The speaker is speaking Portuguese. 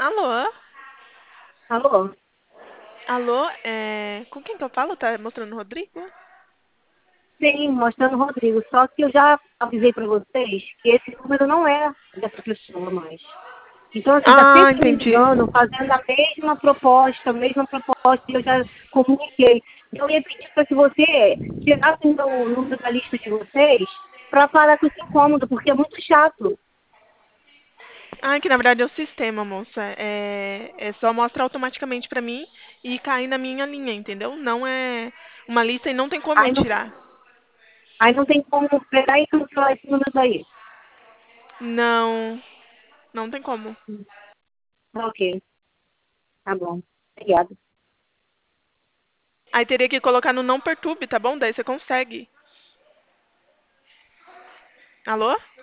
Alô? Alô? Alô? Com quem que eu falo? Tá mostrando o Rodrigo? Sim, mostrando o Rodrigo. Só que eu já avisei para vocês que esse número não é dessa pessoa mais. Então, assim, está Ah, sempre me entendi. ligando, fazendo a mesma proposta, e eu já comuniquei. Então, eu ia pedir para que você tirasse o meu número da lista de vocês para parar com esse incômodo, porque é muito chato. Ah, que na verdade é o sistema, moça. É só mostra automaticamente pra mim e cair na minha linha, entendeu? Não é uma lista e não tem como eu Aí não, tirar. aí não tem como pegar e cancelar esse número aí. Não, não tem como. Ok, tá bom. Obrigada. Aí teria que colocar no não perturbe, tá bom? Daí você consegue. Alô?